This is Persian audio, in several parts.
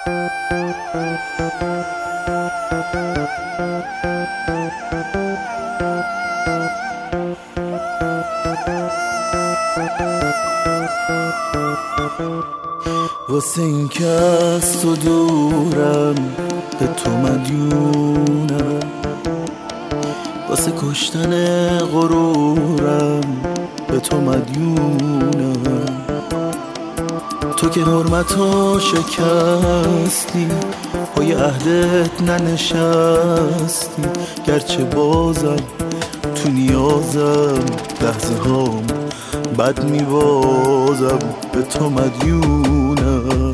واسه این که از تو دورم به تو مدیونم، واسه کشتن غرورم به تو مدیونم. تو که حرمتو شکستی، پای عهدت ننشستی، گرچه بازم تو نیازم لحظه هام بد میبازم به تو مدیونم.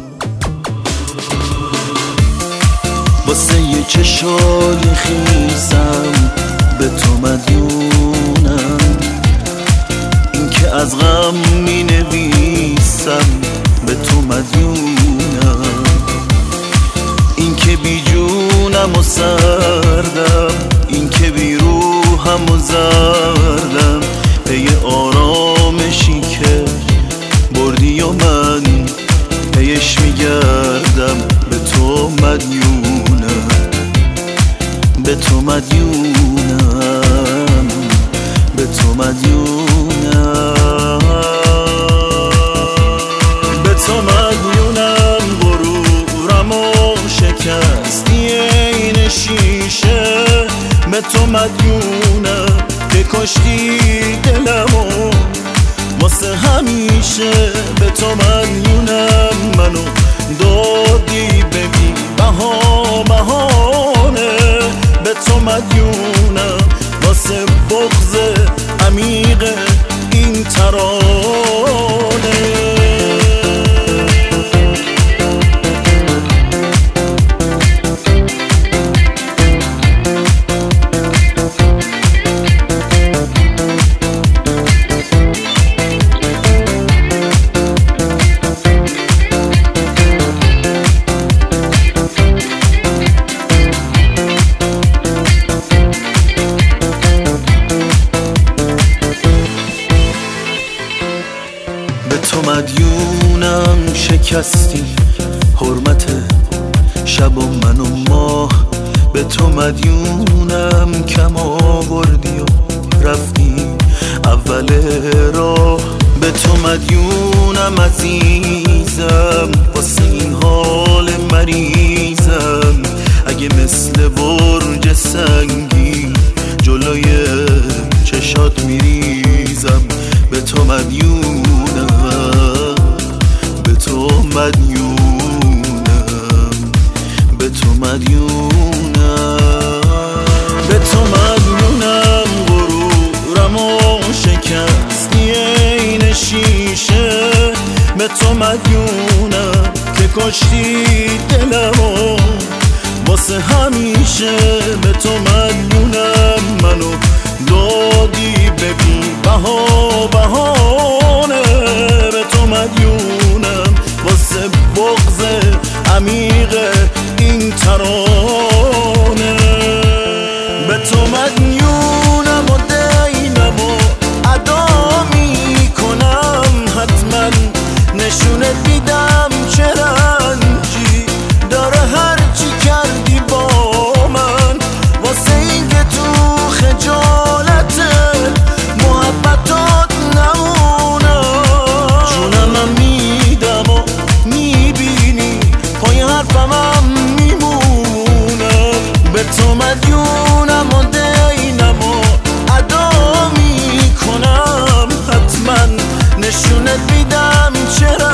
واسه یه چشای خیسم به تو مدیونم، این که از غم می نویسم به تو مدیونم، این که بی جونم و سردم، این که بی روحم و زردم، پی آرامشی که بردی و من پیش میگردم به تو مدیونم، به تو مدیونم، به تو مدیونم، به تو مدیونم. غرورم و شکستی این شیشه، به تو مدیونم که کشتی دلمو واسه همیشه، به تو مدیونم. منو دادی ببین بهانه، به تو مدیونم واسه بغض عمیق این ترانه. به تو مدیونم شکستی حرمت شب و من و ماه، به تو مدیونم کم آوردی و رفتی اول راه، به تو مدیونم عزیزم واسه این حال مریضم، اگه مثل برج سنگی جلوی چشات میریزم، به تو مدیونم، به تو مدیونم، به تو مدیونم، به تو مدیونم. غرورم و شکستی این شیشه، به تو مدیونم که کشتی دلمو واسه همیشه، به تو مدیونم. منو دادی ببین بهانه، به تو مدیونم واسه بغض عمیق این ترانه. به تو مدیونم و دینم و ادا میکنم، حتما نشونت میدم چه رنجی داره هرچی کردی با من، واسه این که تو خجالت محبتات نمونم. جونم میدم و میبینی پای حرفم میمونم، به تو مدیونم و دینم و ادا میکنم، حتما نشونت میدم چرا